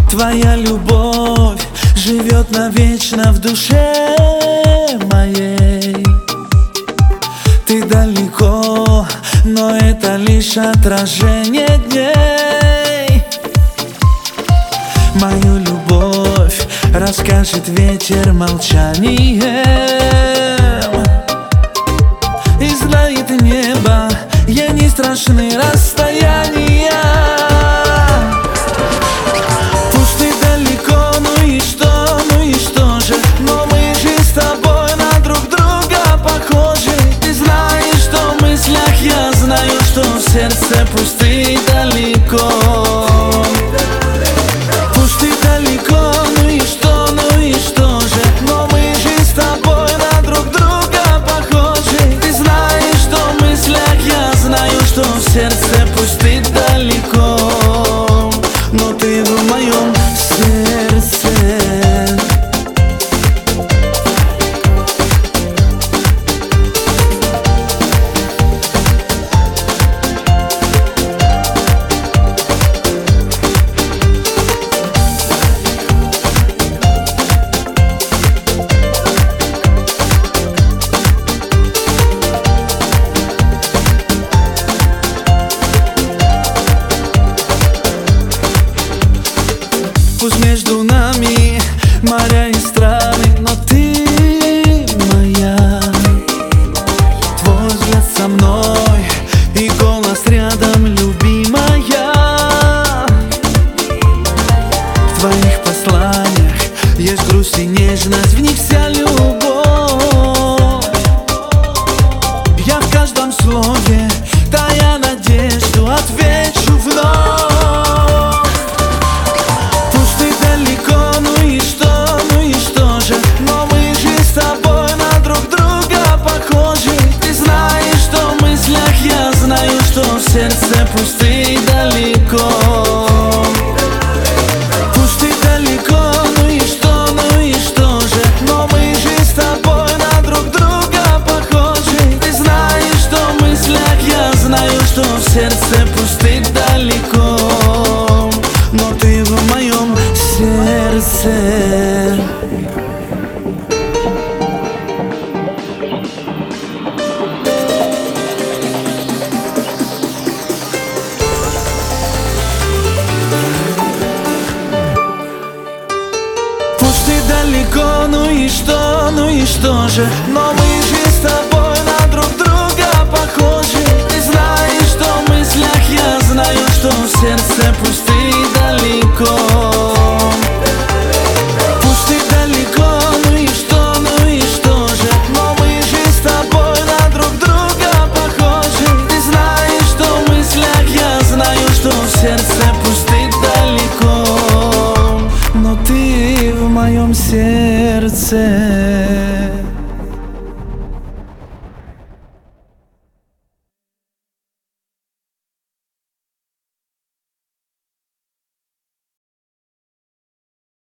Твоя любовь живет навечно в душе моей. Ты далеко, но это лишь отражение дней. Мою любовь расскажет ветер молчанием, и знает небо, ей не страшны расстояния. Пусть ты далеко, ну и что же, но мы же с тобой на друг друга похожи. Ты знаешь, что в мыслях я знаю, что в сердце пусть ты далеко. Пусть ты далеко, ну и что же, но мы же с тобой на друг друга похожи. Ты знаешь, что в мыслях я знаю, что в сердце пусть ты далеко, но ты в моем сердце. Пусть между нами моря и страны, но ты моя. Твой взгляд со мной и голос рядом, любимая. В твоих посланиях есть грусть и нежность, в них вся любовь. Я в каждом слове, тая надежду, отвечу вновь. В сердце пусть ты далеко. Пусть ты далеко, ну и что же, но мы же с тобой на друг друга похожи. Ты знаешь, что в мыслях я знаю, что в сердце пусть ты далеко, но ты в моем сердце. Далеко, ну и что же, но мы же с тобой на друг друга похожи. Ты знаешь, что в мыслях я знаю, что в сердце пусть ты далеко. Пусть ты далеко, ну и что же, но мы же с тобой на друг друга похожи. Ты знаешь, что в мыслях я знаю, что в сердце пусть ты далеко, но ты в моем сердце.